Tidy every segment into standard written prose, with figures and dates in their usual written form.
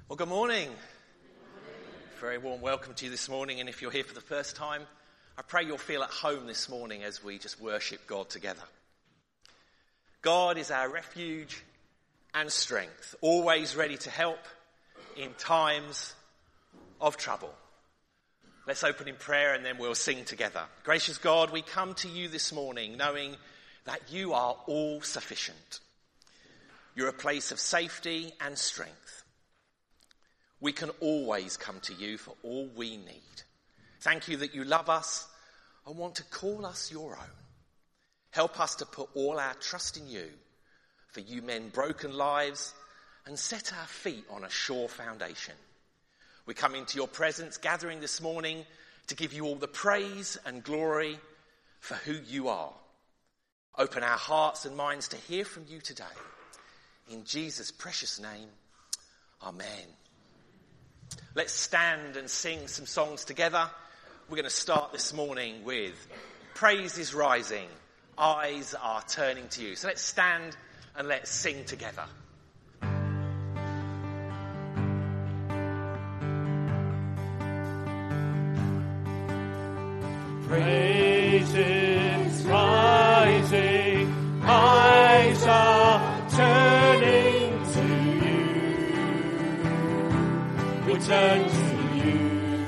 Well, good morning. Very warm welcome to you this morning, and if you're here for the first time, I pray you'll feel at home this morning as we just worship God together. God is our refuge and strength, always ready to help in times of trouble. Let's open in prayer and then we'll sing together. Gracious God, we come to you this morning knowing that you are all sufficient. You're a place of safety and strength. We can always come to you for all we need. Thank you that you love us and want to call us your own. Help us to put all our trust in you, for you mend broken lives and set our feet on a sure foundation. We come into your presence, gathering this morning to give you all the praise and glory for who you are. Open our hearts and minds to hear from you today. In Jesus' precious name, amen. Let's stand and sing some songs together. We're going to start this morning with Praise is Rising, Eyes Are Turning to You. So let's stand and let's sing together. Praise is rising, eyes are turning to you. We turn to you.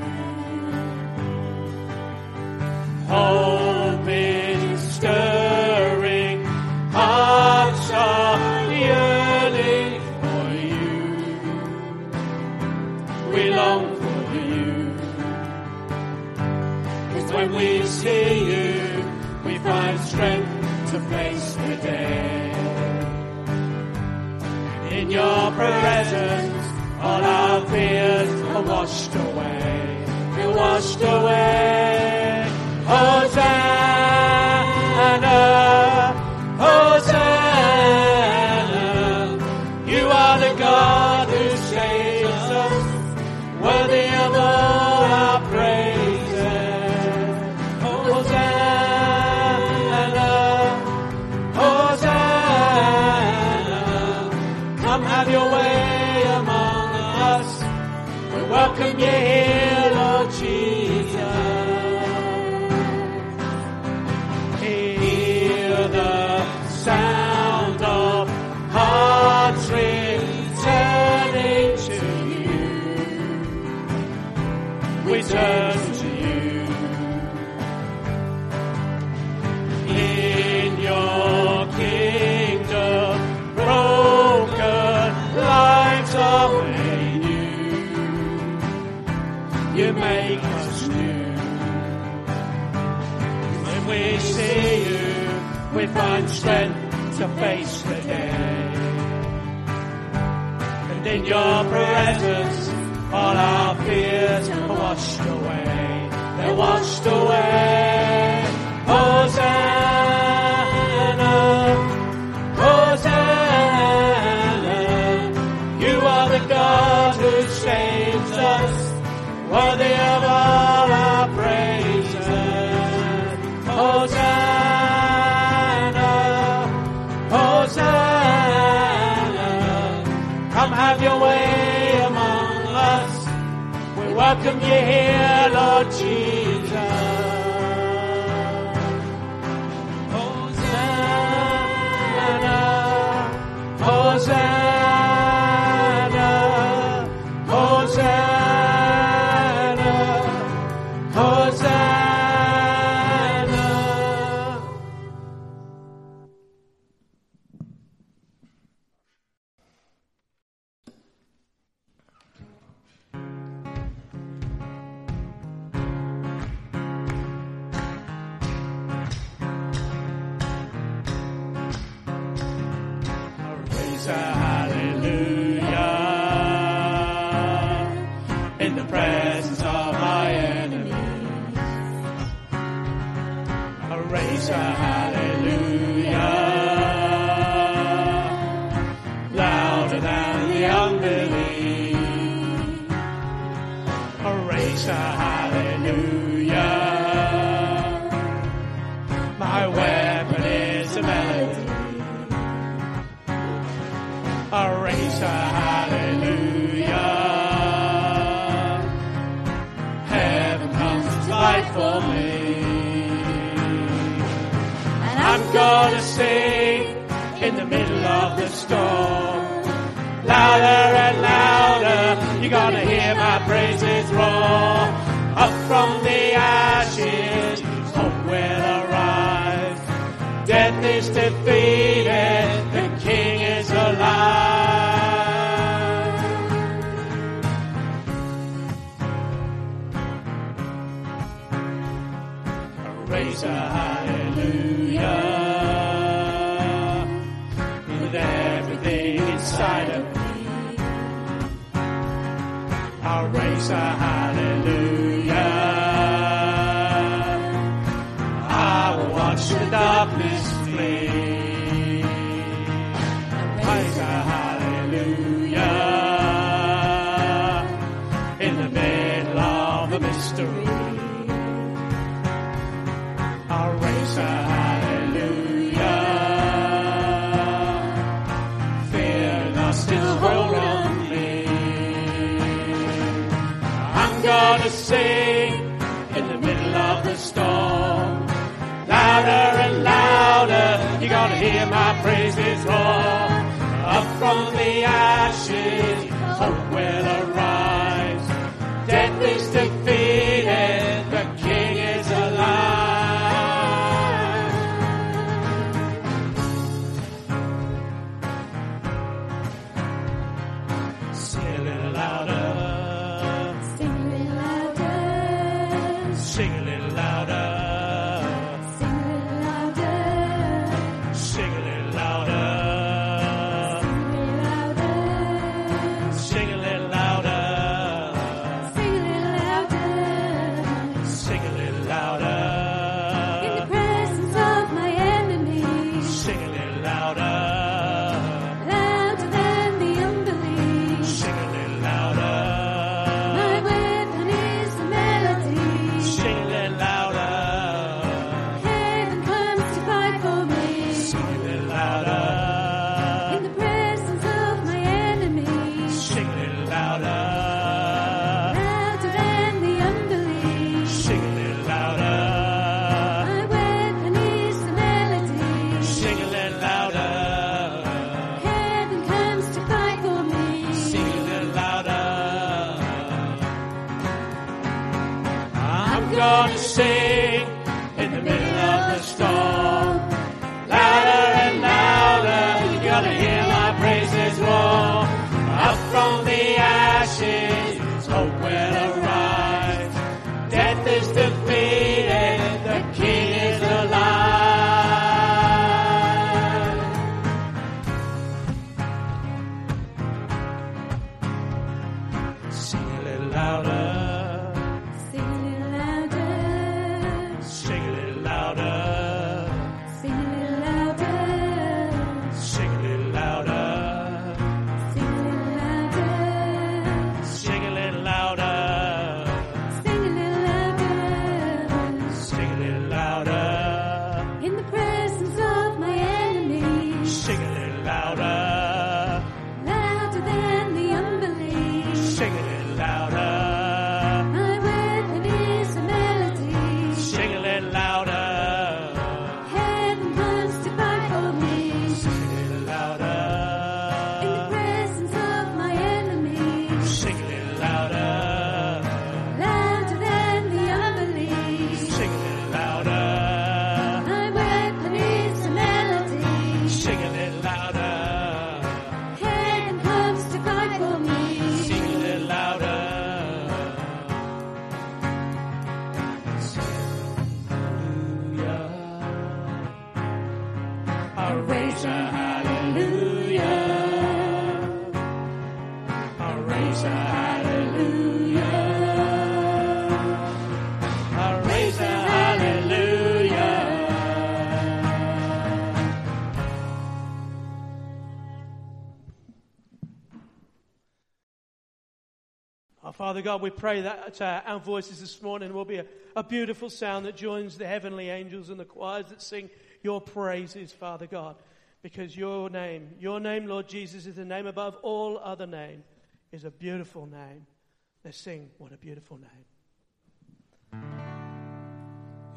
Hope is stirring, hearts are yearning for you. We long for you. 'Cause when we see you, we find strength to face the day. In your presence, all our fears are washed away. You're washed away. Hosanna, Hosanna. You are the God who saves us, worthy of all our praises. Hosanna, Hosanna. Come have your way among us. We welcome you here, Lord Jesus. Hear the sound of hearts returning to you. We turn to you. In your kingdom, broken lives are made new. You make us new. When we see you, we find strength to face the day. And in your presence, all our fears are washed away. They're washed away. Hosanna, Hosanna. You are the God who saves us, worthy of all our praises. Hosanna, Hosanna. Come have your way among us. We welcome you here, Lord Jesus. Hosanna, Hosanna, Hosanna, Hosanna. Raise a hallelujah in the presence of my enemies. Raise a hallelujah louder than the unbelief. Raise a hallelujah. My weapon is a melody. Raise a hallelujah. for me. And I'm gonna sing in the middle of the storm. Louder and louder, you're gonna hear my praises roar. Up from the ashes, hope will arise. Death is defeated, the King is alive. Raise a hallelujah with everything inside of me. I'll raise a hallelujah. I will watch the darkness flee. Raise a hallelujah in the middle of the mystery. I'll raise a hallelujah. Fear not still hold on me. I'm gonna sing in the middle of the storm. Louder and louder, you're gonna hear my praises roar. Up from the ashes, hope will arise. Death is defeated, the King is alive. Sing a little louder. Sing a little louder. Sing a little louder. Sing a little louder. Sing a little louder. Sing a little louder. Sing a little louder. In the presence of my enemies. Sing a little louder. Louder than the unbelief. Sing a little louder. My weapon is the melody. Sing a little louder. Heaven comes to fight for me. Sing a little louder. In the presence of my enemies. Sing a little louder. Louder than the unbelief. Sing a little louder. My weapon is the melody. Sing a little louder. Heaven comes to fight for me. Sing a little louder. I'm gonna sing in the middle of the storm. Louder and louder, you're gonna hear my praises roar. Up from the ashes, hope will arise. Death is defeated, the King is alive. Sing a little louder. Sing a little louder. Sing a little louder. Sing a little louder. Sing a little louder. Sing a little louder. Sing a little louder. Sing a little louder. Sing a little louder. In the presence of my enemies. Sing a little louder. Louder than the unbelief. Sing a little louder. My weapon is a melody. Sing a little louder. Heaven comes to fight for me. Sing a little In the louder. presence of my enemies. Sing a little louder. Louder than the unbelief. Sing a little louder. My weapon is a melody. Sing a little louder. Heaven comes to fight for me. Sing a little louder. Hallelujah. I'll raise a hallelujah. I'll raise a hallelujah. I'll raise a hallelujah. Our Father God, we pray that our voices this morning will be a beautiful sound that joins the heavenly angels and the choirs that sing your praises, Father God. Because your name, Lord Jesus, is the name above all other name, is a beautiful name. Let's sing, what a beautiful name.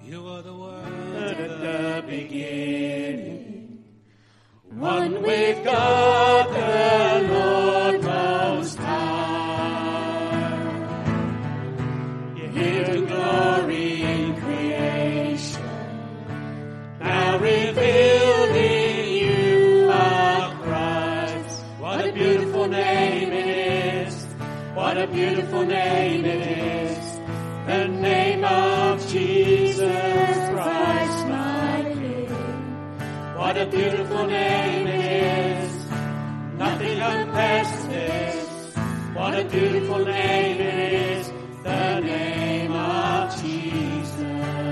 You are the Word at the beginning, one with God the Lord Most High. You hid glory in creation, now revealed in you are Christ. What a beautiful name it is! What a beautiful name it is! The name of Jesus Christ, my King. What a beautiful name it is. Nothing compares to this. What a beautiful name it is. The name of Jesus.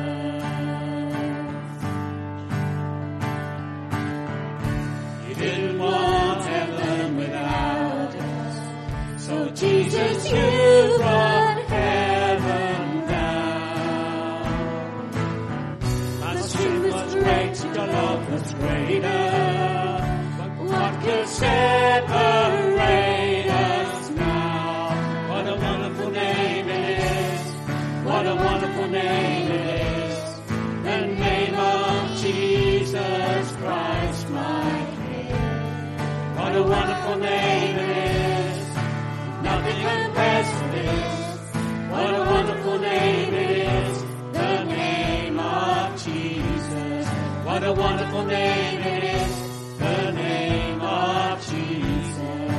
You didn't want heaven without us, so Jesus, you brought heaven down. My sin was great, your love was greater. What could separate us now? What a wonderful name it is. What a wonderful name it is. The name of Jesus Christ, my King. What a wonderful name it is. Nothing compares to this. What a wonderful name it is. The name of Jesus. What a wonderful name it is. The name of Jesus.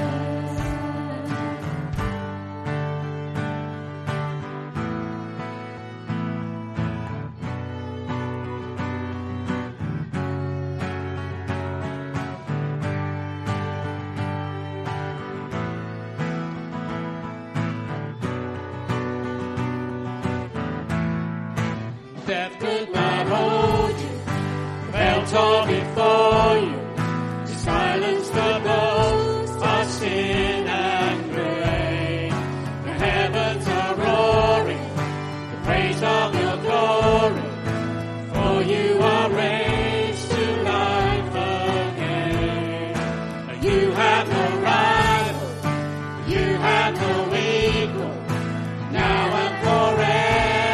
Death could not hold you, fell tall before you, to silence the boast of sin and grave. The heavens are roaring, the praise of your glory, for you are raised to life again. You have no rival, you have no equal, now and forever.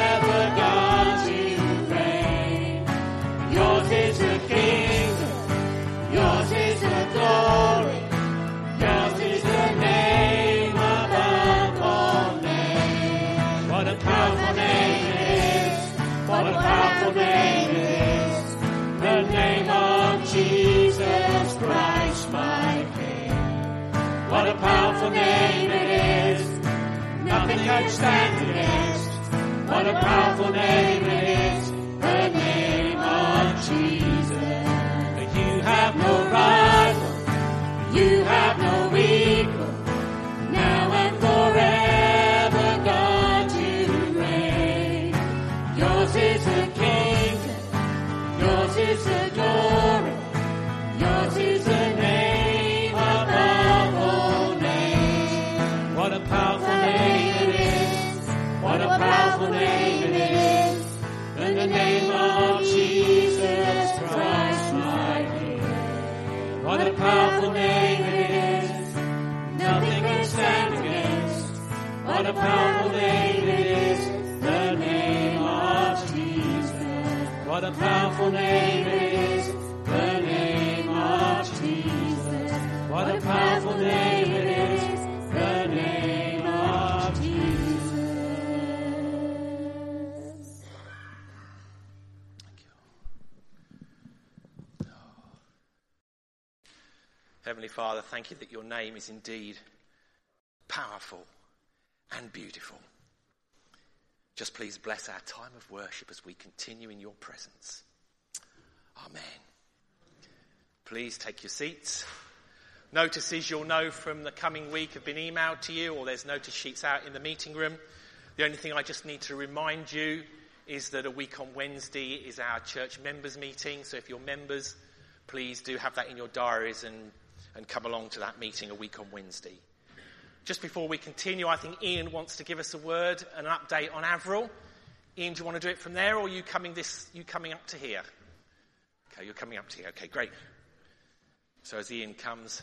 Yours is the kingdom, yours is the glory, yours is the name above all names. What a powerful name it is, what a powerful name it is, the name of Jesus Christ, my King. What a powerful name it is, nothing can stand against. What a powerful name it is, the name of Jesus. You have no rival, you have no equal, now and forever God you reign. Yours is the kingdom, yours is the glory, yours is the name above all names. What a powerful name it is, what a powerful name it is. In the name of Jesus Christ, my King. What a powerful name it is. Nothing can stand against. What a powerful name it is. The name of Jesus. What a powerful name it is. The name of Jesus. What a powerful name it is. The name of Jesus. Heavenly Father, thank you that your name is indeed powerful and beautiful. Just please bless our time of worship as we continue in your presence. Amen. Please take your seats. Notices you'll know from the coming week have been emailed to you, or there's notice sheets out in the meeting room. The only thing I just need to remind you is that a week on Wednesday is our church members meeting. So if you're members, please do have that in your diaries and come along to that meeting a week on Wednesday. Just before we continue, I think Ian wants to give us a word, an update on Avril. Ian, do you want to do it from there, or are you coming up to here? Okay, you're coming up to here. Okay, great. So as Ian comes,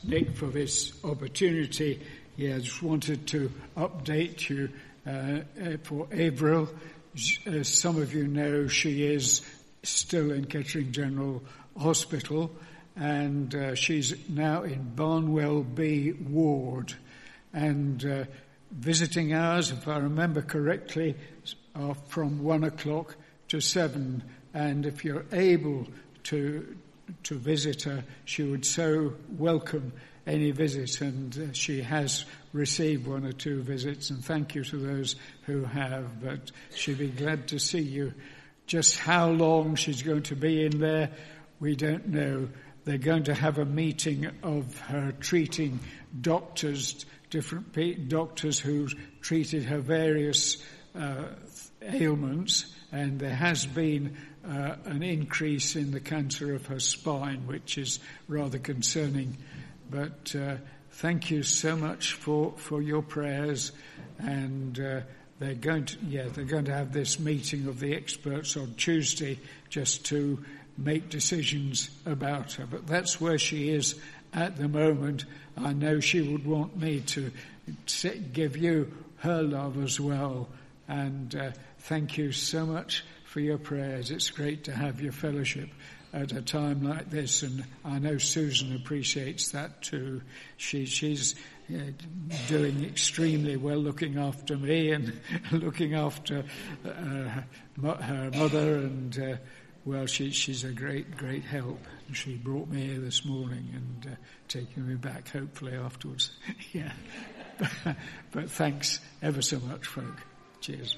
Nick for this opportunity. Yeah, I just wanted to update you for Avril. As some of you know, she is still in Kettering General Hospital, and she's now in Barnwell B ward. And visiting hours, if I remember correctly, are from 1 o'clock to 7. And if you're able to visit her, she would so welcome any visit, and she has received 1 or 2 visits, and thank you to those who have, but she'd be glad to see you. Just how long she's going to be in there, we don't know. They're going to have a meeting of her treating doctors, different doctors who treated her various ailments, and there has been an increase in the cancer of her spine, which is rather concerning. But thank you so much for your prayers, and they're going to have this meeting of the experts on Tuesday just to make decisions about her. But that's where she is at the moment. I know she would want me to give you her love as well, and thank you so much for your prayers. It's great to have your fellowship at a time like this, and I know Susan appreciates that too. She's doing extremely well, looking after me and looking after her mother, and well, she's a great help. She brought me here this morning and taking me back hopefully afterwards. Yeah, but thanks ever so much, folk. Cheers.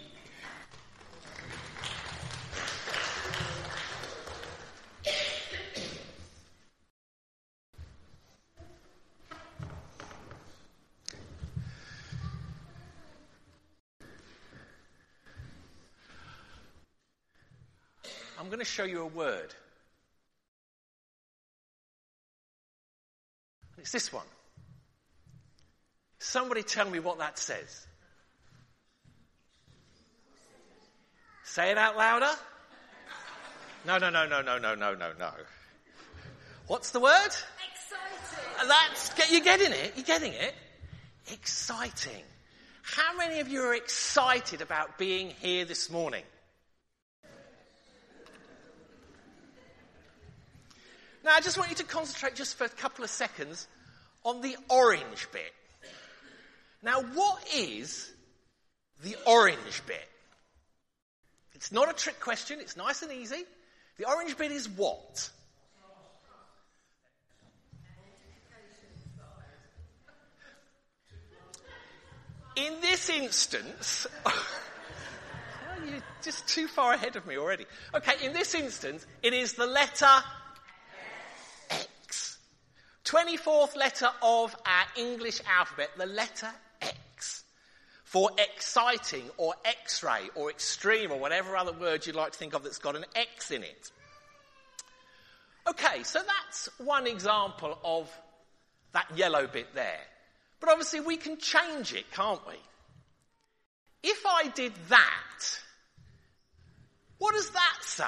I'm going to show you a word. It's this one. Somebody tell me what that says. Say it out louder. No. What's the word? Exciting. You're getting it? You're getting it? Exciting. How many of you are excited about being here this morning? Now, I just want you to concentrate just for a couple of seconds on the orange bit. Now, what is the orange bit? It's not a trick question. It's nice and easy. The orange bit is what? In this instance... You're just too far ahead of me already. Okay, in this instance, it is the letter... X. 24th letter of our English alphabet, the letter X. For exciting or X-ray or extreme or whatever other word you'd like to think of that's got an X in it. Okay, so that's one example of that yellow bit there. But obviously we can change it, can't we? If I did that, what does that say?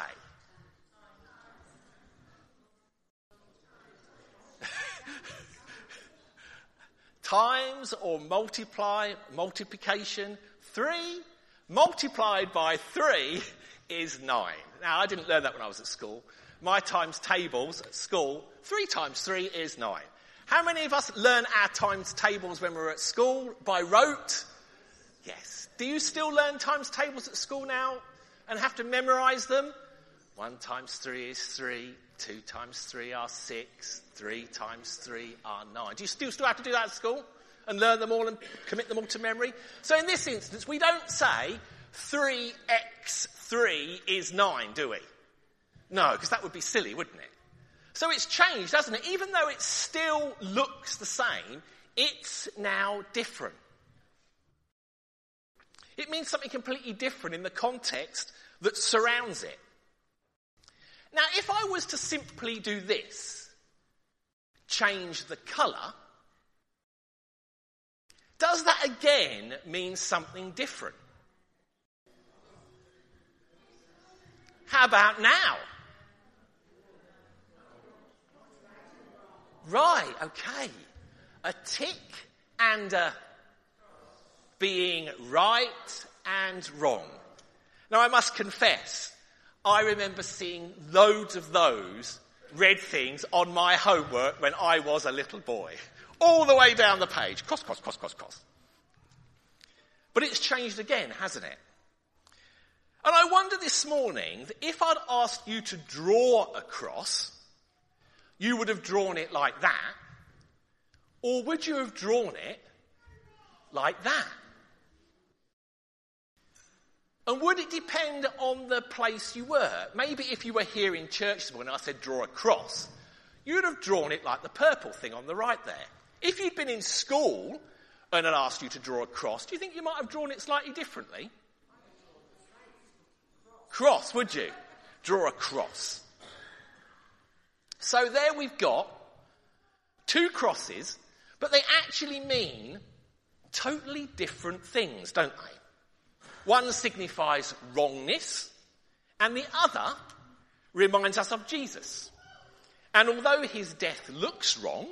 Times or multiplication. 3 multiplied by 3 is 9. Now, I didn't learn that when I was at school. My times tables at school, 3 times 3 is 9. How many of us learn our times tables when we were at school by rote? Yes. Do you still learn times tables at school now and have to memorise them? 1 times 3 is 3. 2 times 3 are 6. 3 times 3 are 9. Do you still have to do that at school? And learn them all and commit them all to memory? So in this instance, we don't say 3x3 is 9, do we? No, because that would be silly, wouldn't it? So it's changed, hasn't it? Even though it still looks the same, it's now different. It means something completely different in the context that surrounds it. Now, if I was to simply do this, change the colour, does that again mean something different? How about now? Right, okay. a tick and a being right and wrong. Now I must confess, I remember seeing loads of those red things on my homework when I was a little boy. All the way down the page. Cross, cross, cross, cross, cross. But it's changed again, hasn't it? And I wonder this morning that if I'd asked you to draw a cross, you would have drawn it like that, or would you have drawn it like that? And would it depend on the place you were? Maybe if you were here in church this morning and I said draw a cross, you'd have drawn it like the purple thing on the right there. If you'd been in school and I'd asked you to draw a cross, do you think you might have drawn it slightly differently? Cross, would you? Draw a cross. So there we've got two crosses, but they actually mean totally different things, don't they? One signifies wrongness, and the other reminds us of Jesus. And although his death looks wrong,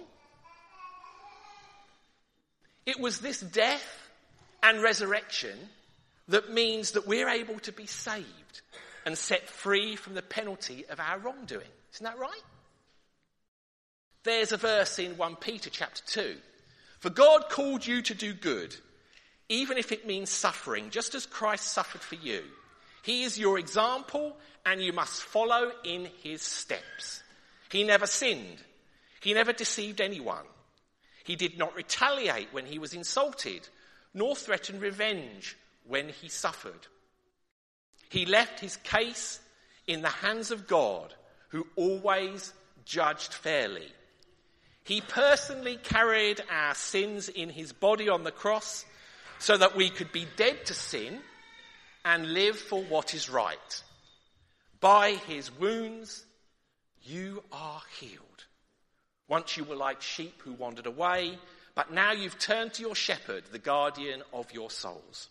it was this death and resurrection that means that we're able to be saved and set free from the penalty of our wrongdoing. Isn't that right? There's a verse in 1 Peter chapter 2. For God called you to do good, even if it means suffering, just as Christ suffered for you. He is your example, and you must follow in his steps. He never sinned. He never deceived anyone. He did not retaliate when he was insulted, nor threaten revenge when he suffered. He left his case in the hands of God, who always judged fairly. He personally carried our sins in his body on the cross so that we could be dead to sin and live for what is right. By his wounds, you are healed. Once you were like sheep who wandered away, but now you've turned to your shepherd, the guardian of your souls.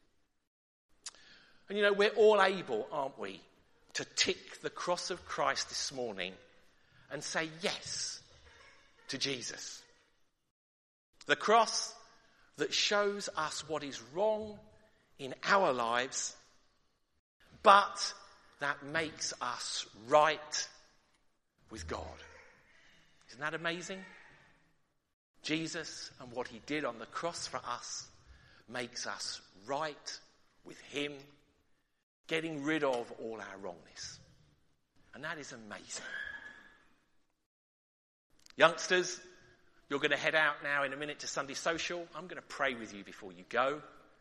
And you know, we're all able, aren't we, to tick the cross of Christ this morning and say yes to Jesus. The cross that shows us what is wrong in our lives, but that makes us right with God. Isn't that amazing? Jesus and what he did on the cross for us makes us right with him, getting rid of all our wrongness. And that is amazing. Youngsters, you're going to head out now in a minute to Sunday Social. I'm going to pray with you before you go.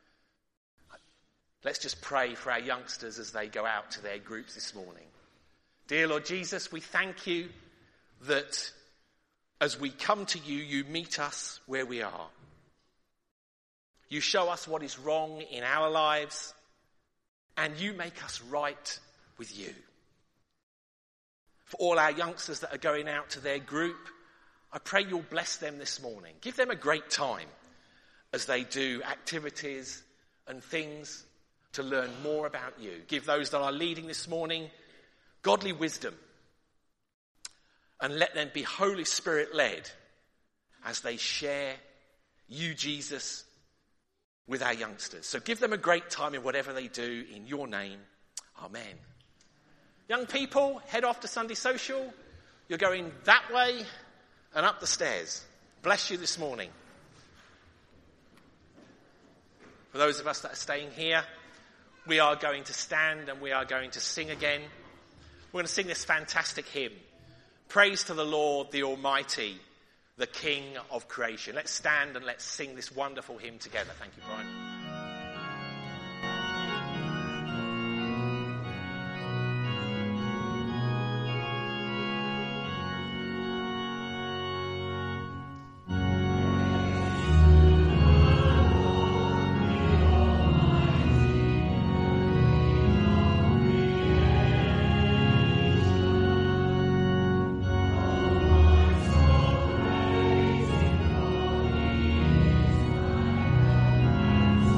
Let's just pray for our youngsters as they go out to their groups this morning. Dear Lord Jesus, we thank you that as we come to you, you meet us where we are. You show us what is wrong in our lives, and you make us right with you. For all our youngsters that are going out to their group, I pray you'll bless them this morning. Give them a great time as they do activities and things to learn more about you. Give those that are leading this morning godly wisdom, and let them be Holy Spirit led as they share you, Jesus, with our youngsters. So give them a great time in whatever they do in your name. Amen. Young people, head off to Sunday Social. You're going that way and up the stairs. Bless you this morning. For those of us that are staying here, we are going to stand and we are going to sing again. We're going to sing this fantastic hymn. Praise to the Lord, the Almighty, the King of creation. Let's stand and let's sing this wonderful hymn together. Thank you, Brian. Praise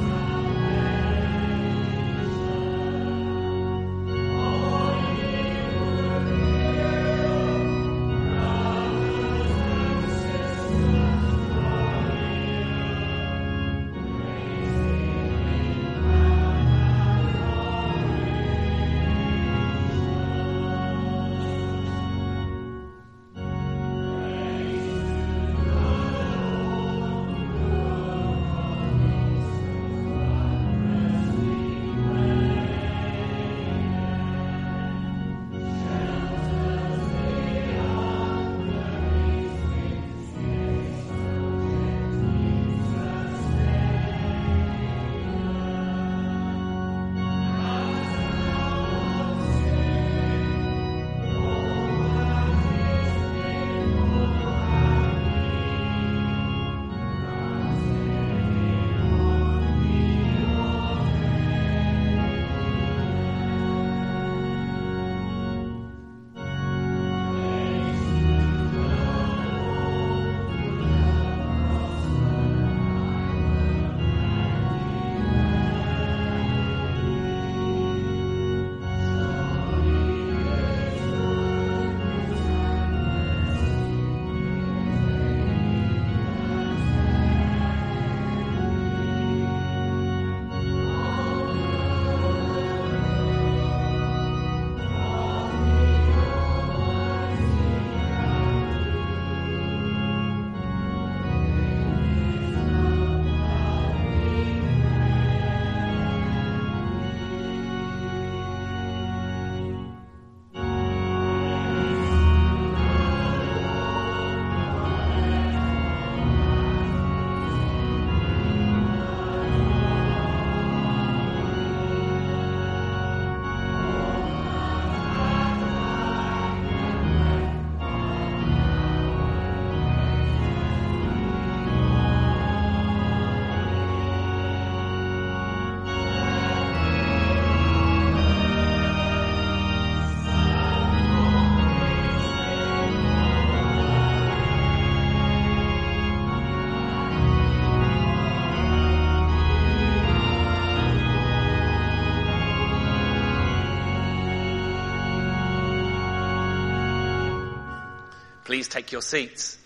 Please take your seats.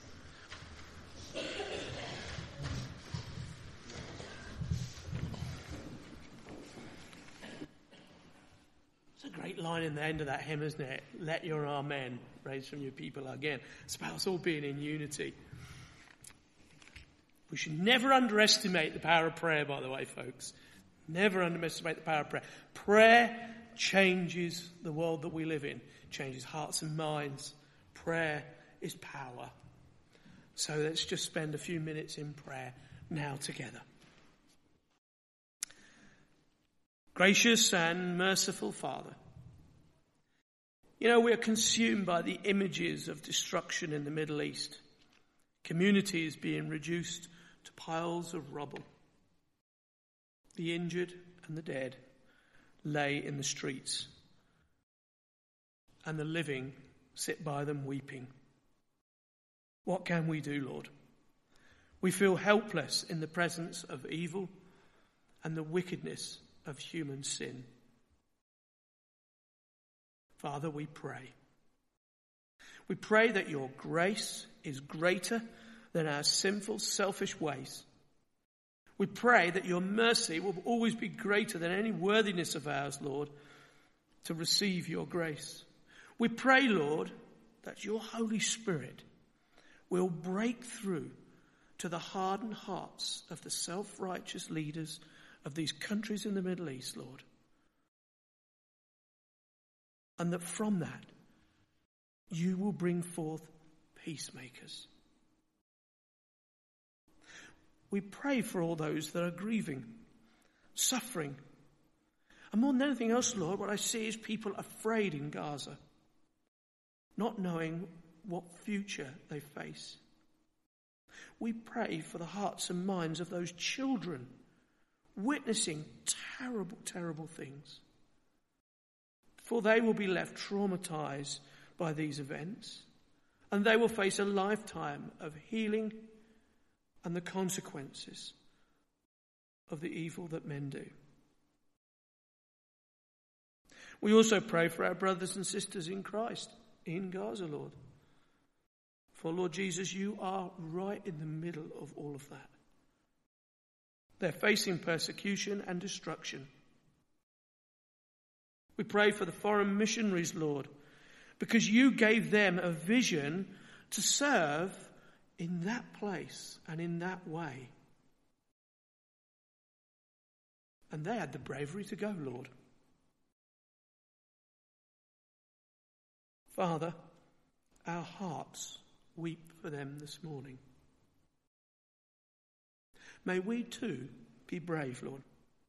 It's a great line in the end of that hymn, isn't it? Let your amen raise from your people again. It's about us all being in unity. We should never underestimate the power of prayer, by the way, folks. Never underestimate the power of prayer. Prayer changes the world that we live in, changes hearts and minds. Prayer is power. So let's just spend a few minutes in prayer now together. Gracious and merciful Father, you know, we are consumed by the images of destruction in the Middle East. Communities being reduced to piles of rubble. The injured and the dead lay in the streets, and the living sit by them weeping. What can we do, Lord? We feel helpless in the presence of evil and the wickedness of human sin. Father, we pray. We pray that your grace is greater than our sinful, selfish ways. We pray that your mercy will always be greater than any worthiness of ours, Lord, to receive your grace. We pray, Lord, that your Holy Spirit will break through to the hardened hearts of the self-righteous leaders of these countries in the Middle East, Lord. And that from that, you will bring forth peacemakers. We pray for all those that are grieving, suffering. And more than anything else, Lord, what I see is people afraid in Gaza, not knowing what future they face. We pray for the hearts and minds of those children witnessing terrible, terrible things. For they will be left traumatized by these events, and they will face a lifetime of healing and the consequences of the evil that men do. We also pray for our brothers and sisters in Christ in Gaza, Lord. For, Lord Jesus, you are right in the middle of all of that. They're facing persecution and destruction. We pray for the foreign missionaries, Lord, because you gave them a vision to serve in that place and in that way. And they had the bravery to go, Lord. Father, our hearts weep for them this morning. May we too be brave, Lord.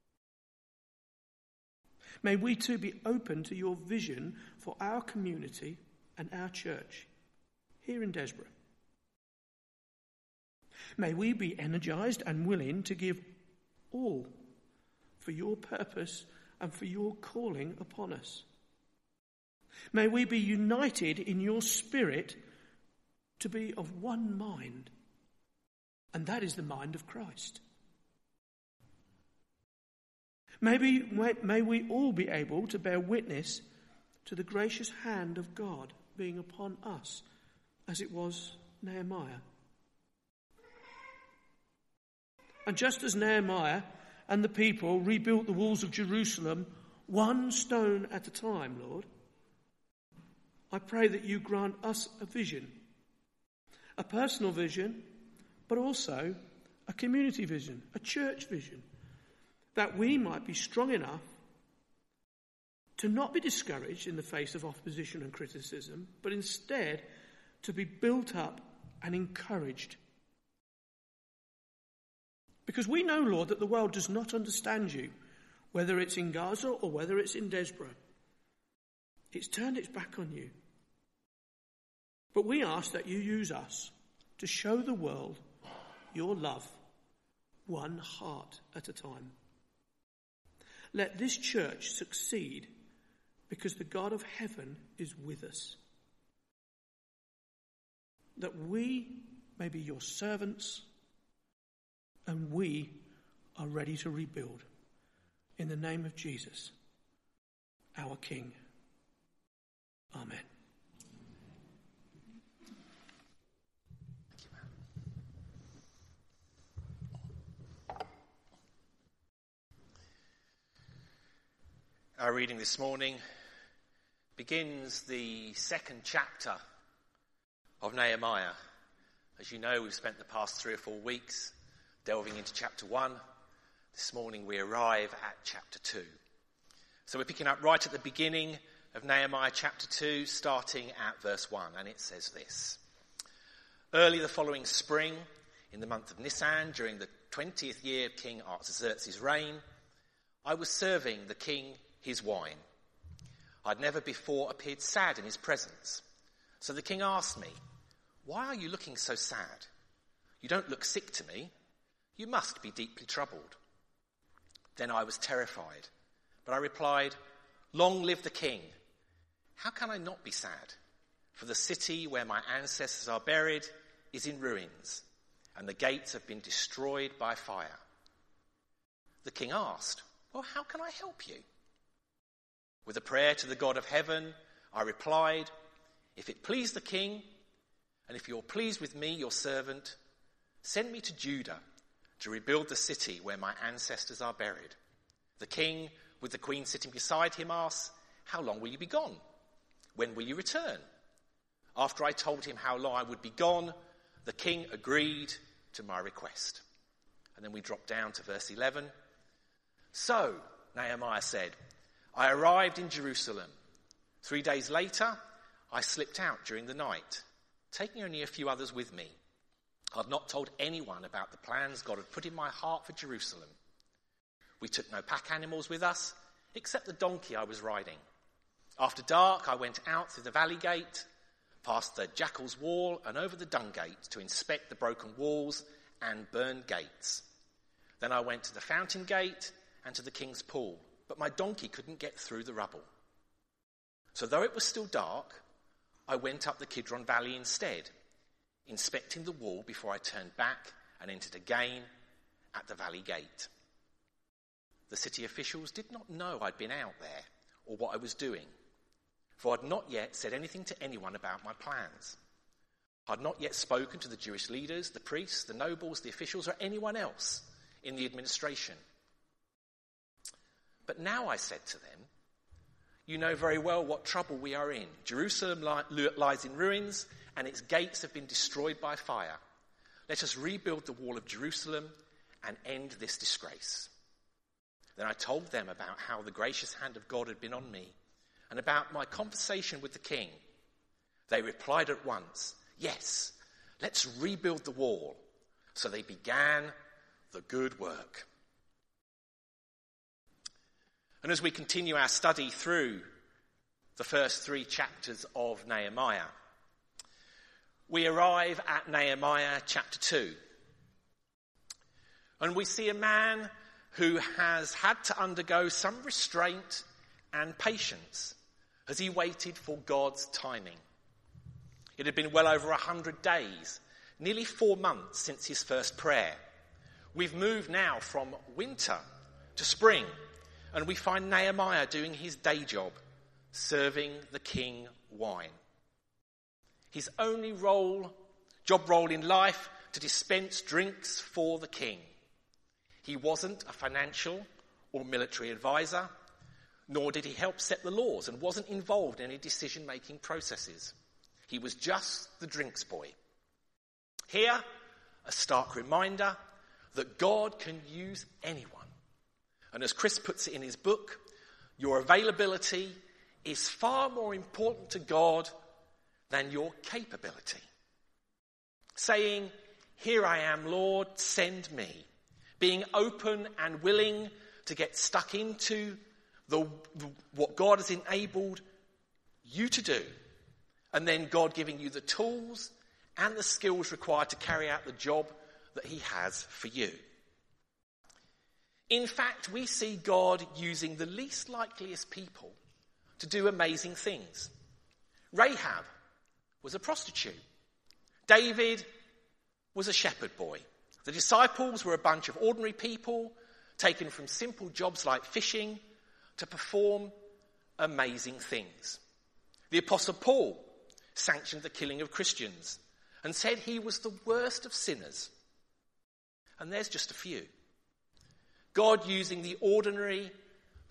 May we too be open to your vision for our community and our church here in Desborough. May we be energized and willing to give all for your purpose and for your calling upon us. May we be united in your spirit to be of one mind, and that is the mind of Christ. May we all be able to bear witness to the gracious hand of God being upon us, as it was Nehemiah. And just as Nehemiah and the people rebuilt the walls of Jerusalem one stone at a time, Lord, I pray that you grant us a vision, a personal vision, but also a community vision, a church vision, that we might be strong enough to not be discouraged in the face of opposition and criticism, but instead to be built up and encouraged. Because we know, Lord, that the world does not understand you, whether it's in Gaza or whether it's in Desborough. It's turned its back on you. But we ask that you use us to show the world your love, one heart at a time. Let this church succeed because the God of heaven is with us. That we may be your servants and we are ready to rebuild. In the name of Jesus, our King. Amen. Our reading this morning begins the second chapter of Nehemiah. As you know, we've spent the past 3 or 4 weeks delving into chapter 1. This morning we arrive at chapter 2. So we're picking up right at the beginning of Nehemiah chapter 2, starting at verse 1, and it says this. Early the following spring, in the month of Nisan, during the 20th year of King Artaxerxes' reign, I was serving the king his wine. I'd never before appeared sad in his presence. So the king asked me, "Why are you looking so sad? You don't look sick to me. You must be deeply troubled." Then I was terrified, but I replied, "Long live the king. How can I not be sad? For the city where my ancestors are buried is in ruins, and the gates have been destroyed by fire." The king asked, "Well, how can I help you?" With a prayer to the God of heaven, I replied, "If it please the king, and if you're pleased with me, your servant, send me to Judah to rebuild the city where my ancestors are buried." The king, with the queen sitting beside him, asked, "How long will you be gone? When will you return?" After I told him how long I would be gone, the king agreed to my request. And then we drop down to verse 11. So, Nehemiah said, I arrived in Jerusalem. 3 days later, I slipped out during the night, taking only a few others with me. I'd not told anyone about the plans God had put in my heart for Jerusalem. We took no pack animals with us, except the donkey I was riding. After dark, I went out through the valley gate, past the Jackal's Wall and over the Dung Gate to inspect the broken walls and burned gates. Then I went to the Fountain Gate and to the King's Pool, but my donkey couldn't get through the rubble. So though it was still dark, I went up the Kidron Valley instead, inspecting the wall before I turned back and entered again at the Valley Gate. The city officials did not know I'd been out there or what I was doing, for I'd not yet said anything to anyone about my plans. I'd not yet spoken to the Jewish leaders, the priests, the nobles, the officials, or anyone else in the administration. But now I said to them, "You know very well what trouble we are in. Jerusalem lies in ruins, and its gates have been destroyed by fire. Let us rebuild the wall of Jerusalem and end this disgrace." Then I told them about how the gracious hand of God had been on me, and about my conversation with the king. They replied at once, "Yes, let's rebuild the wall." So they began the good work. And as we continue our study through the first 3 chapters of Nehemiah, we arrive at Nehemiah chapter 2. And we see a man who has had to undergo some restraint and patience as he waited for God's timing. It had been well over 100 days, nearly 4 months since his first prayer. We've moved now from winter to spring, and we find Nehemiah doing his day job, serving the king wine. His only job role in life, to dispense drinks for the king. He wasn't a financial or military advisor, nor did he help set the laws, and wasn't involved in any decision-making processes. He was just the drinks boy. Here, a stark reminder that God can use anyone. And as Chris puts it in his book, your availability is far more important to God than your capability. Saying, "Here I am, Lord, send me." Being open and willing to get stuck into what God has enabled you to do. And then God giving you the tools and the skills required to carry out the job that he has for you. In fact, we see God using the least likeliest people to do amazing things. Rahab was a prostitute. David was a shepherd boy. The disciples were a bunch of ordinary people taken from simple jobs like fishing to perform amazing things. The Apostle Paul sanctioned the killing of Christians and said he was the worst of sinners. And there's just a few. God using the ordinary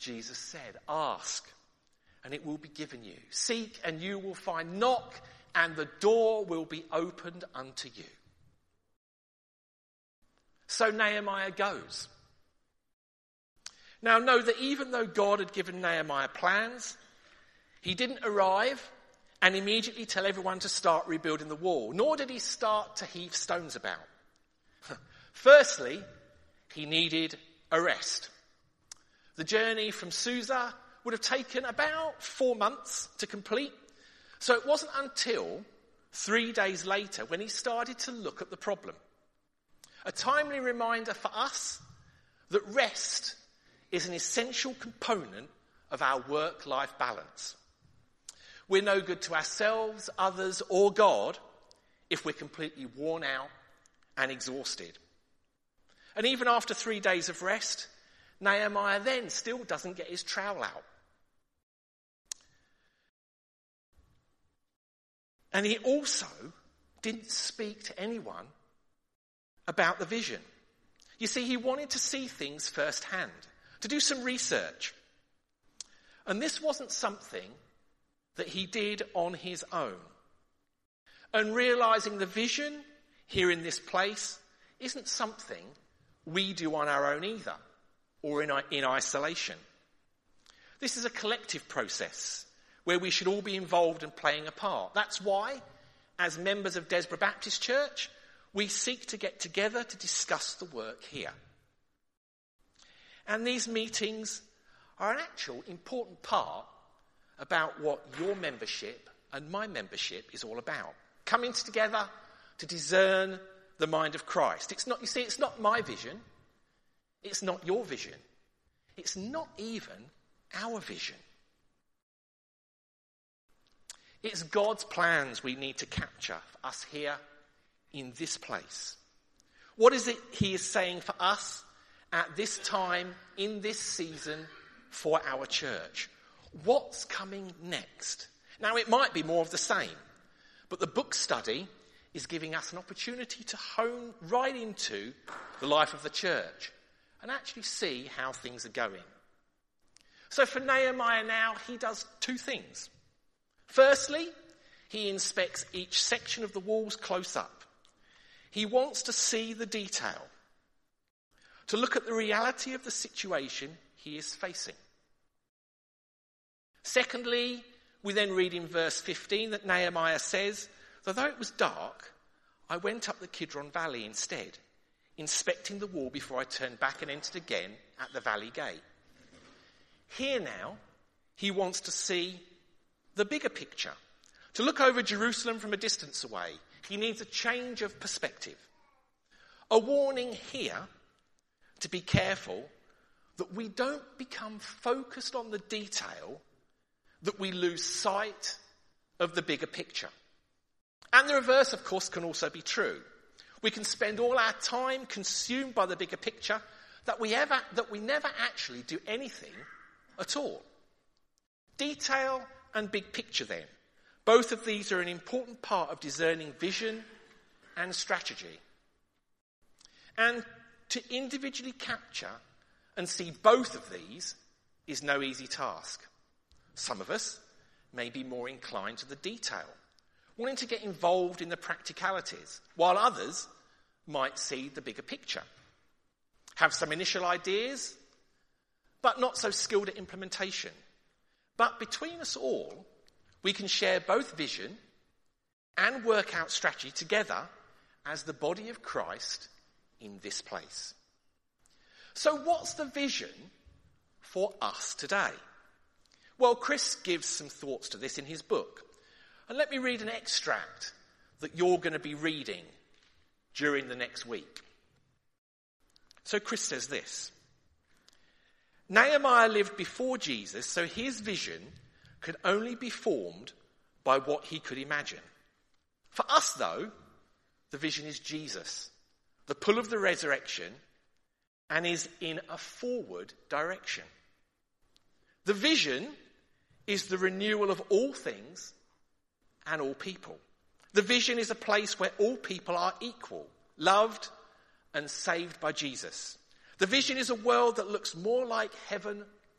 Jesus said, ask and it will be given you. Seek and you will find. Knock and the door will be opened unto you. So Nehemiah goes. Now know that even though God had given Nehemiah plans, he didn't arrive and immediately tell everyone to start rebuilding the wall, nor did he start to heave stones about. Firstly, he needed a rest. The journey from Susa would have taken about 4 months to complete, so it wasn't until 3 days later when he started to look at the problem. A timely reminder for us that rest is an essential component of our work-life balance. We're no good to ourselves, others, or God if we're completely worn out and exhausted. And even after 3 days of rest, Nehemiah then still doesn't get his trowel out. And he also didn't speak to anyone about the vision. You see, he wanted to see things firsthand, to do some research. And this wasn't something that he did on his own. And realizing the vision here in this place isn't something we do on our own either, or in isolation. This is a collective process where we should all be involved and playing a part. That's why, as members of Desborough Baptist Church, we seek to get together to discuss the work here. And these meetings are an actual important part about what your membership and my membership is all about. Coming together to discern the mind of Christ. It's not my vision. It's not your vision. It's not even our vision. It's God's plans we need to capture for us here in this place. What is it he is saying for us at this time, in this season, for our church? What's coming next? Now, it might be more of the same, but the book study is giving us an opportunity to hone right into the life of the church and actually see how things are going. So for Nehemiah now, he does 2 things. Firstly, he inspects each section of the walls close up. He wants to see the detail, to look at the reality of the situation he is facing. Secondly, we then read in verse 15 that Nehemiah says, "Though it was dark, I went up the Kidron Valley instead, inspecting the wall before I turned back and entered again at the valley gate." Here now, he wants to see the bigger picture, to look over Jerusalem from a distance away. He needs a change of perspective. A warning here to be careful that we don't become focused on the detail, that we lose sight of the bigger picture. And the reverse, of course, can also be true. We can spend all our time consumed by the bigger picture that we never actually do anything at all. Detail and big picture then. Both of these are an important part of discerning vision and strategy. And to individually capture and see both of these is no easy task. Some of us may be more inclined to the detail, wanting to get involved in the practicalities, while others might see the bigger picture, have some initial ideas, but not so skilled at implementation. But between us all, we can share both vision and work out strategy together as the body of Christ in this place. So what's the vision for us today? Well, Chris gives some thoughts to this in his book. And let me read an extract that you're going to be reading during the next week. So Chris says this: Nehemiah lived before Jesus, so his vision could only be formed by what he could imagine. For us, though, the vision is Jesus, the pull of the resurrection, and is in a forward direction. The vision is the renewal of all things and all people. The vision is a place where all people are equal, loved and saved by Jesus. The vision is a world that looks more like heaven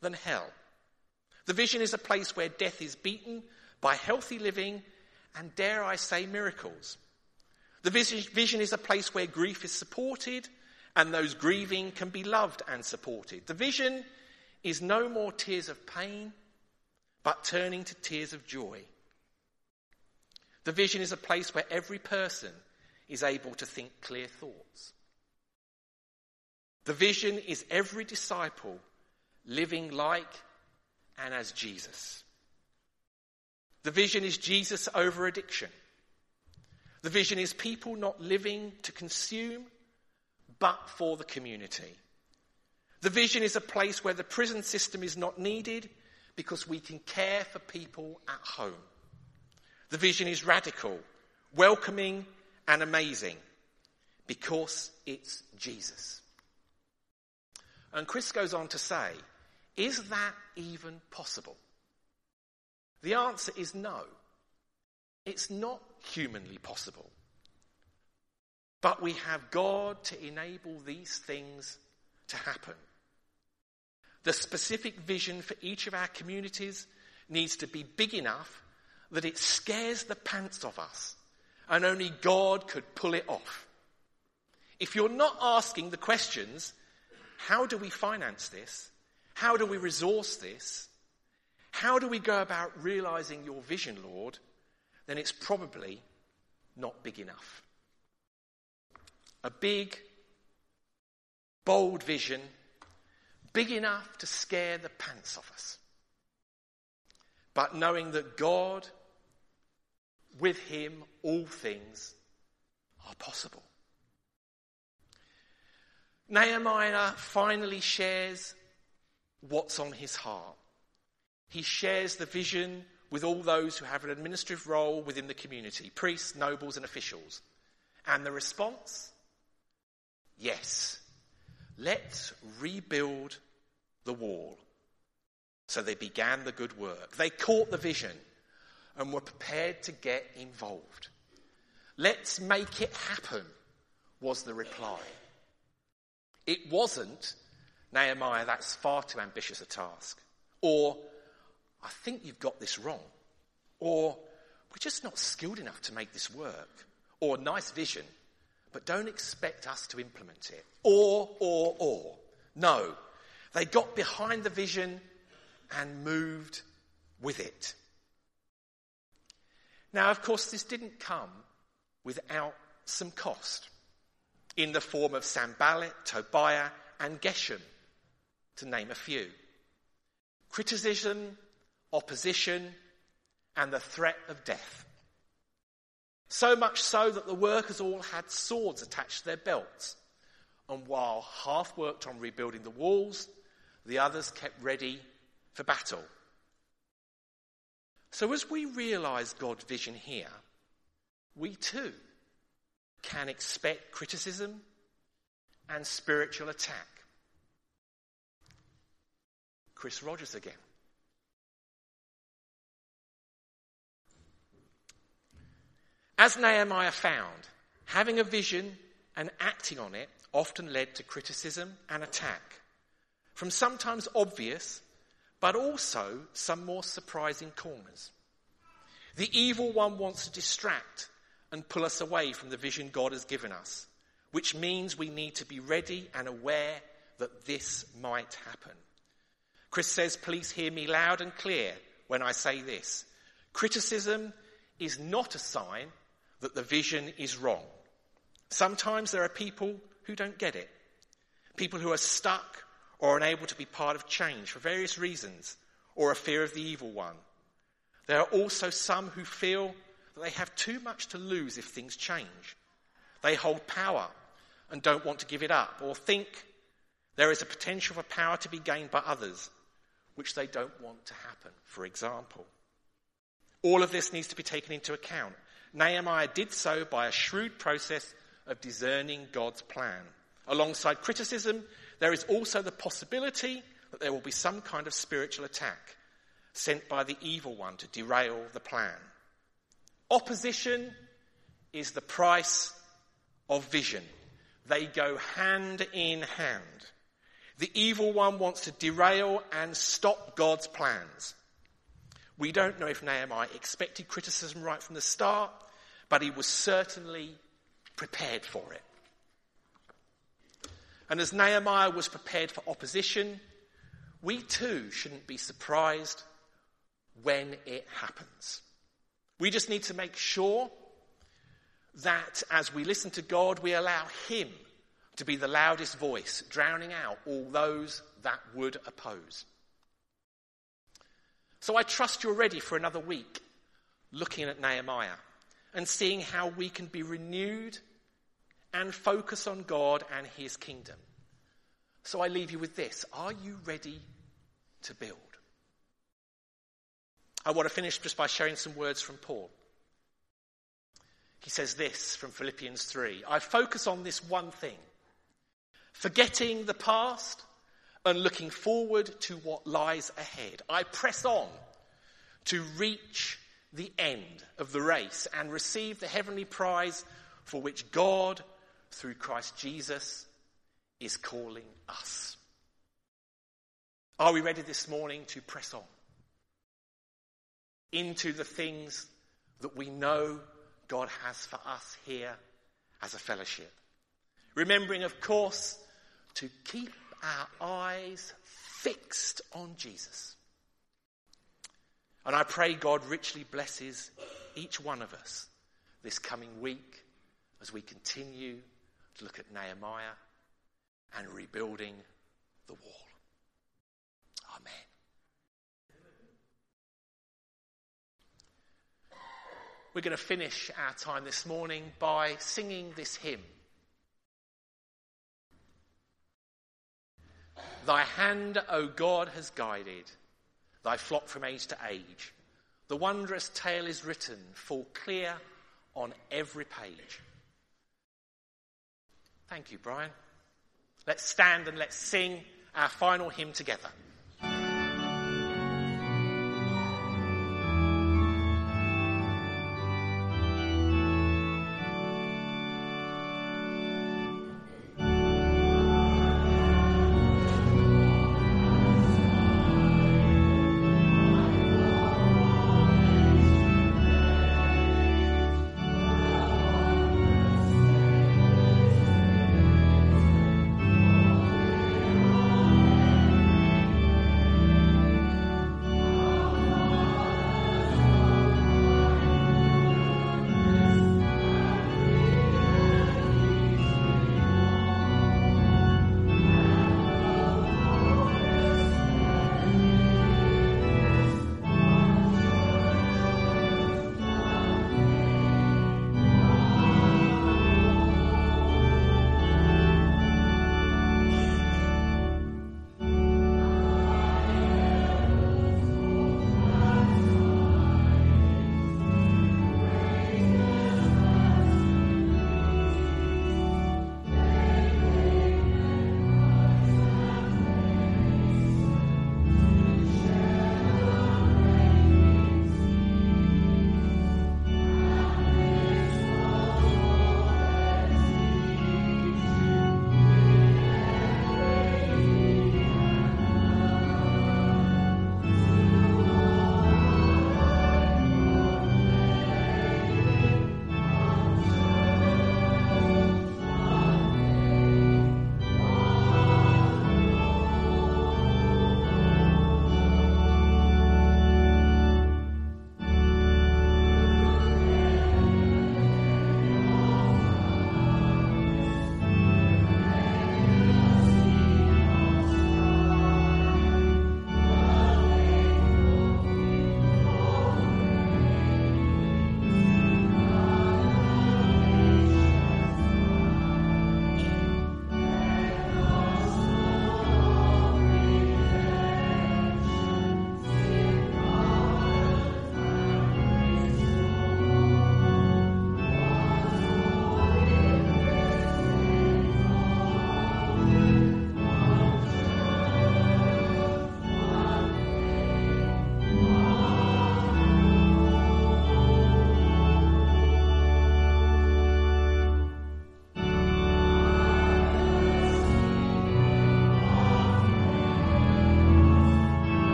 than hell. The vision is a place where death is beaten by healthy living and, dare I say, miracles. The vision is a place where grief is supported and those grieving can be loved and supported. The vision is no more tears of pain, but turning to tears of joy. The vision is a place where every person is able to think clear thoughts. The vision is every disciple living like and as Jesus. The vision is Jesus over addiction. The vision is people not living to consume, but for the community. The vision is a place where the prison system is not needed because we can care for people at home. The vision is radical, welcoming and amazing because it's Jesus. And Chris goes on to say, is that even possible? The answer is no. It's not humanly possible. But we have God to enable these things to happen. The specific vision for each of our communities needs to be big enough that it scares the pants off us, and only God could pull it off. If you're not asking the questions, how do we finance this? How do we resource this? How do we go about realizing your vision, Lord? Then it's probably not big enough. A big, bold vision, big enough to scare the pants off us. But knowing that God, with him, all things are possible. Nehemiah finally shares what's on his heart. He shares the vision with all those who have an administrative role within the community, priests, nobles and officials. And the response? Yes. Let's rebuild the wall. So they began the good work. They caught the vision and were prepared to get involved. Let's make it happen, was the reply. It wasn't, Nehemiah, that's far too ambitious a task. Or, I think you've got this wrong. Or, we're just not skilled enough to make this work. Or, nice vision, but don't expect us to implement it. Or. No, they got behind the vision and moved with it. Now, of course, this didn't come without some cost in the form of Sanballat, Tobiah, and Geshem, to name a few. Criticism, opposition, and the threat of death. So much so that the workers all had swords attached to their belts. And while half worked on rebuilding the walls, the others kept ready for battle. So as we realise God's vision here, we too can expect criticism and spiritual attack. Chris Rogers again. As Nehemiah found, having a vision and acting on it often led to criticism and attack, from sometimes obvious, but also some more surprising corners. The evil one wants to distract and pull us away from the vision God has given us, which means we need to be ready and aware that this might happen. Chris says, please hear me loud and clear when I say this. Criticism is not a sign that the vision is wrong. Sometimes there are people who don't get it. People who are stuck or unable to be part of change for various reasons, or a fear of the evil one. There are also some who feel that they have too much to lose if things change. They hold power and don't want to give it up, or think there is a potential for power to be gained by others, which they don't want to happen, for example. All of this needs to be taken into account. Nehemiah did so by a shrewd process of discerning God's plan. Alongside criticism, there is also the possibility that there will be some kind of spiritual attack sent by the evil one to derail the plan. Opposition is the price of vision. They go hand in hand. The evil one wants to derail and stop God's plans. We don't know if Nehemiah expected criticism right from the start, but he was certainly prepared for it. And as Nehemiah was prepared for opposition, we too shouldn't be surprised when it happens. We just need to make sure that as we listen to God, we allow him to be the loudest voice, drowning out all those that would oppose. So I trust you're ready for another week looking at Nehemiah and seeing how we can be renewed and focus on God and his kingdom. So I leave you with this. Are you ready to build? I want to finish just by sharing some words from Paul. He says this from Philippians 3. I focus on this one thing, forgetting the past and looking forward to what lies ahead. I press on to reach the end of the race and receive the heavenly prize for which God, through Christ Jesus, is calling us. Are we ready this morning to press on into the things that we know God has for us here as a fellowship? Remembering, of course, to keep our eyes fixed on Jesus. And I pray God richly blesses each one of us this coming week as we continue to look at Nehemiah and rebuilding the wall. Amen. We're going to finish our time this morning by singing this hymn. Thy hand, O God, has guided thy flock from age to age. The wondrous tale is written full clear on every page. Thank you, Brian. Let's stand and let's sing our final hymn together.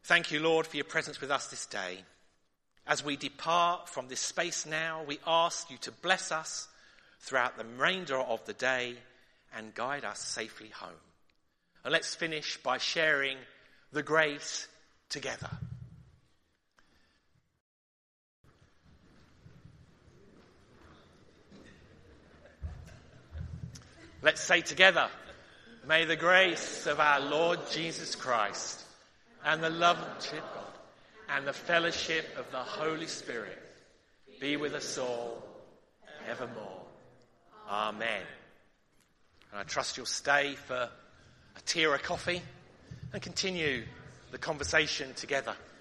Thank you, Lord, for your presence with us this day. As we depart from this space now, we ask you to bless us throughout the remainder of the day and guide us safely home. And let's finish by sharing the grace together. Let's say together, may the grace of our Lord Jesus Christ and the love of God and the fellowship of the Holy Spirit be with us all evermore. Amen. And I trust you'll stay for a tea or a coffee and continue the conversation together.